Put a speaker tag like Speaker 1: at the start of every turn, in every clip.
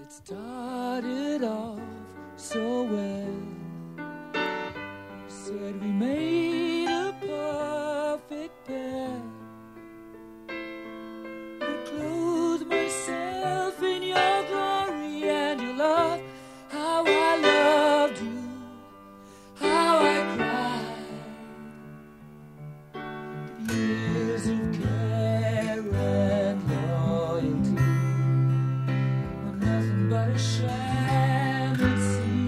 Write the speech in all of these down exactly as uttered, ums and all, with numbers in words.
Speaker 1: It started off so well. Said we made a perfect pair. I clothed myself in your glory and your love. How I loved you, how I cried. Years of care and loyalty were nothing but a sham, it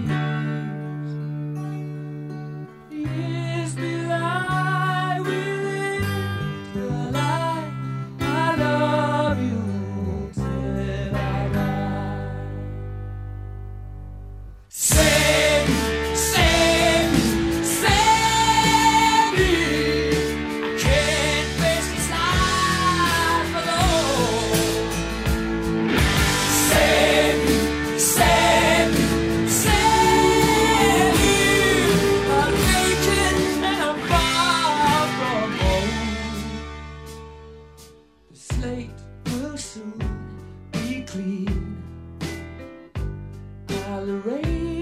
Speaker 1: seems. Years belie, we lived the lie. I love you till I die. Save me, save me, save me. I can't face this life alone. Save me, save me, save me. I'm naked and I'm far from home. The slate will soon be clean. I'll erase